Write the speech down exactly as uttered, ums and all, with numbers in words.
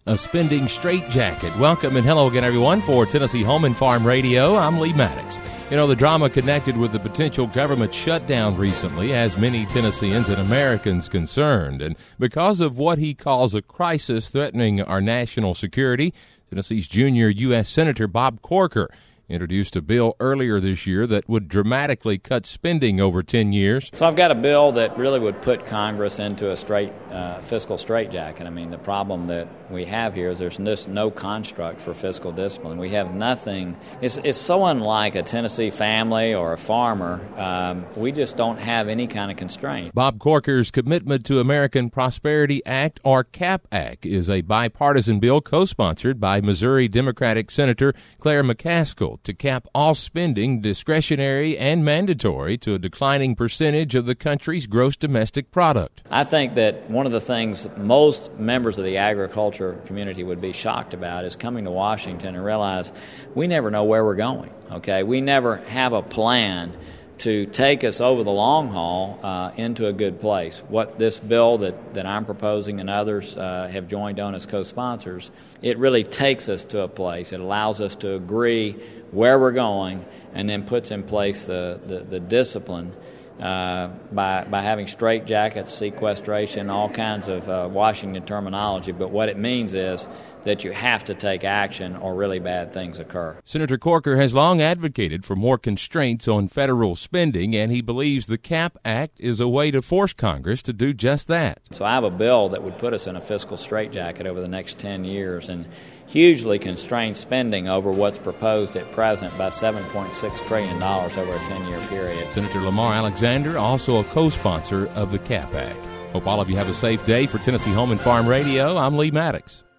A spending straitjacket. Welcome and hello again, everyone, for Tennessee Home and Farm Radio. I'm Lee Maddox. You know, the drama connected with the potential government shutdown recently has many Tennesseans and Americans concerned. And because of what he calls a crisis threatening our national security, Tennessee's junior U S Senator Bob Corker introduced a bill earlier this year that would dramatically cut spending over ten years. So I've got a bill that really would put Congress into a straight uh, fiscal straitjacket. I mean, the problem that we have here is there's just no construct for fiscal discipline. We have nothing. It's, it's so unlike a Tennessee family or a farmer. Um, we just don't have any kind of constraint. Bob Corker's Commitment to American Prosperity Act, or CAP Act, is a bipartisan bill co-sponsored by Missouri Democratic Senator Claire McCaskill to cap all spending, discretionary and mandatory, to a declining percentage of the country's gross domestic product. I think that one of the things most members of the agriculture community would be shocked about is coming to Washington and realize we never know where we're going, okay? We never have a plan to take us over the long haul uh, into a good place. What this bill that, that I'm proposing and others uh, have joined on as co-sponsors, it really takes us to a place. It allows us to agree where we're going and then puts in place the, the, the discipline uh, by, by having straitjackets, sequestration, all kinds of uh, Washington terminology. But what it means is that you have to take action or really bad things occur. Senator Corker has long advocated for more constraints on federal spending, and he believes the CAP Act is a way to force Congress to do just that. So I have a bill that would put us in a fiscal straitjacket over the next ten years and hugely constrain spending over what's proposed at present by seven point six trillion dollars over a ten-year period. Senator Lamar Alexander, also a co-sponsor of the CAP Act. Hope all of you have a safe day. For Tennessee Home and Farm Radio, I'm Lee Maddox.